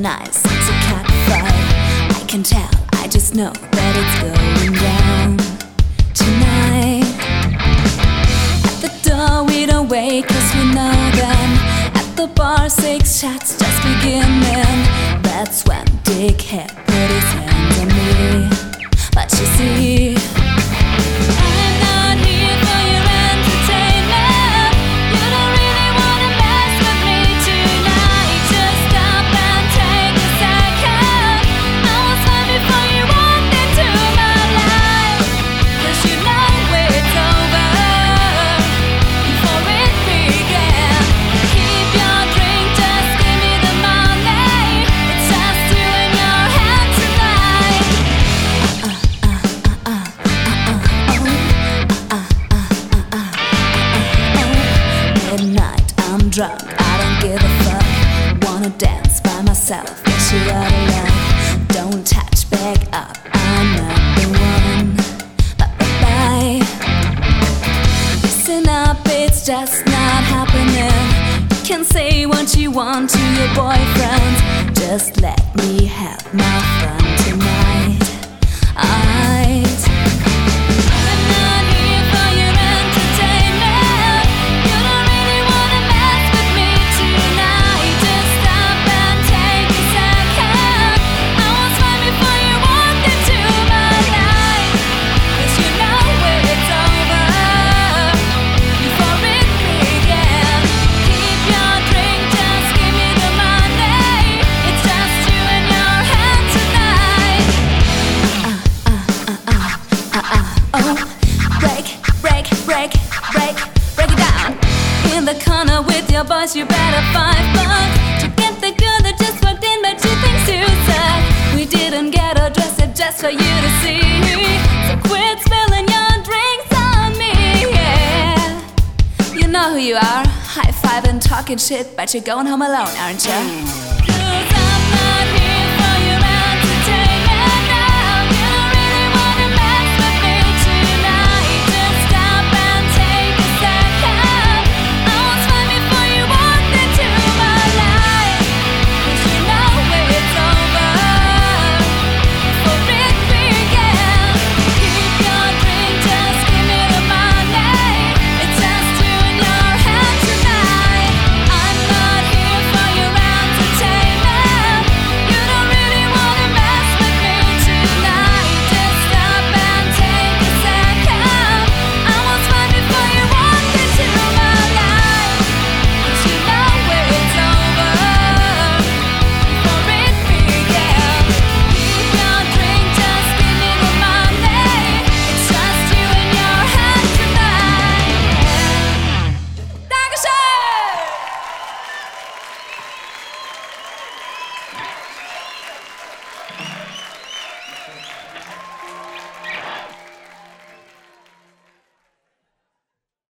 nice, it's a cat fight. I can tell, I just know that it's going down tonight. At the door we don't wait, cause we know them. At the bar 6 shots just beginning. That's when Dickhead put his hands on me. But you see, drunk, I don't give a fuck. Wanna dance by myself, wish you out of luck. Don't touch, back up, I'm not the one. Bye. Listen up, it's just not happening. You can say what you want to your boyfriend. Just let me have my fun tonight. Break it down. In the corner with your boys, you better fight back. To get the girl that just walked in, but she thinks you suck. We didn't get her dressed up just for you to see. So quit spilling your drinks on me, yeah. You know who you are, high-fiving, talking shit, but you're going home alone, aren't you?